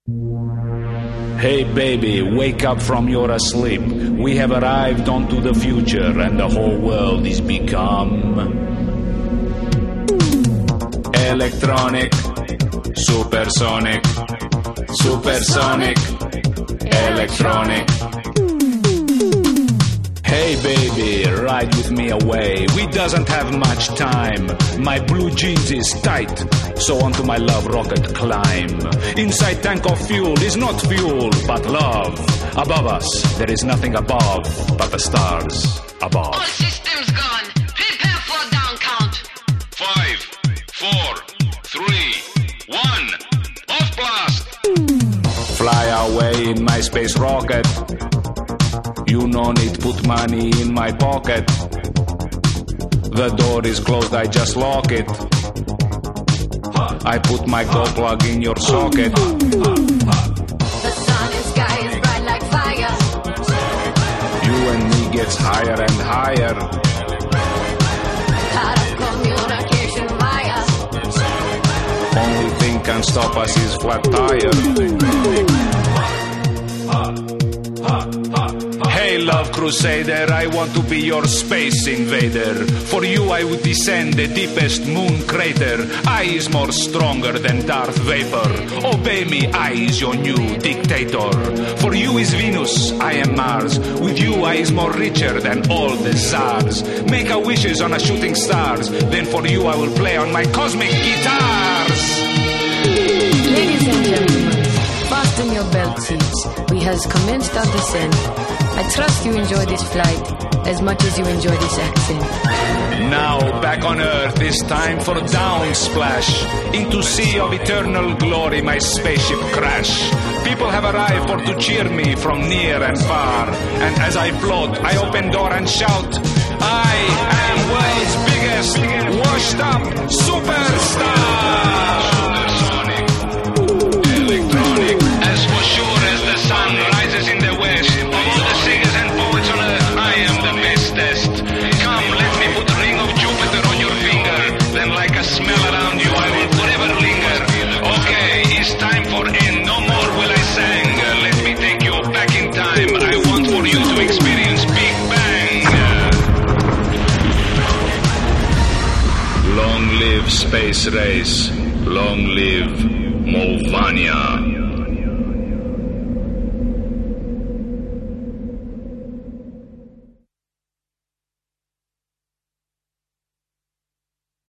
Hey baby, wake up from your asleep. We have arrived onto the future and the whole world is become electronic, supersonic, supersonic, electronic. Hey baby, ride with me away. We doesn't have much time. My blue jeans is tight, so onto my love rocket climb. Inside tank of fuel is not fuel, but love. Above us, there is nothing above, but the stars above. All systems gone. Prepare for down count. 5, 4, 3, 1. Off blast! Fly away in my space rocket. You no need put money in my pocket. The door is closed, I just lock it. I put my glow plug in your socket. The sun and sky is bright like fire. You and me gets higher and higher. Out of communication wire. Only thing can stop us is flat tire. Hey love crusader, I want to be your space invader. For you I would descend the deepest moon crater. I is more stronger than Darth Vapor. Obey me, I is your new dictator. For you is Venus, I am Mars. With you I is more richer than all the czars. Make a wishes on a shooting stars. Then for you I will play on my cosmic guitars. Ladies and gentlemen, fasten your belt seats. We has commenced our descent. I trust you enjoy this flight as much as you enjoy this accent. Now back on Earth, it's time for down splash. Into sea of eternal glory my spaceship crash. People have arrived for to cheer me from near and far. And as I float, I open door and shout, I am world's biggest, washed up superstar. As for sure as the sun rises in the west, of all the singers and poets on earth, I am the bestest. Come, let me put the ring of Jupiter on your finger. Then like a smell around you, I will forever linger. Okay, it's time for end. No more will I sing. Let me take you back in time. I want for you to experience Big Bang. Long live space race. Long live Mulvania.